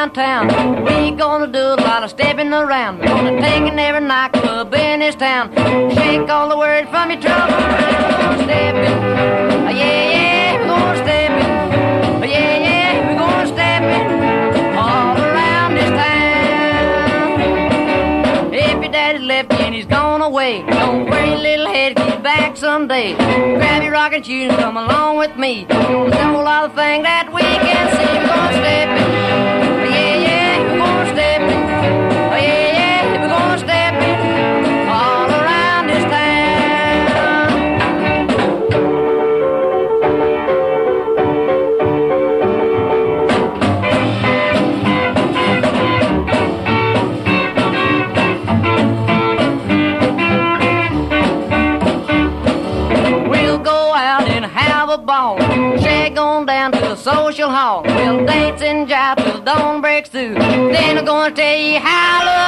downtown. We gonna do a lot of stepping around. We're gonna take in every nightclub in this town. Shake all the words from your trouble. We're gonna step it. Yeah, yeah, we're gonna step it. Yeah, yeah, we're gonna step it all around this town. If your daddy left you and he's gone away, don't worry, little head, get back someday. Grab your rocking shoes and come along with me. We're gonna do all the things that we can see. We're gonna step it. Yeah, yeah, we're gonna step it. Yeah, yeah, we're gonna step it all around this town. A ball, shag on down to the social hall. We'll dance and jive till the dawn breaks through. Then I'm gonna tell you how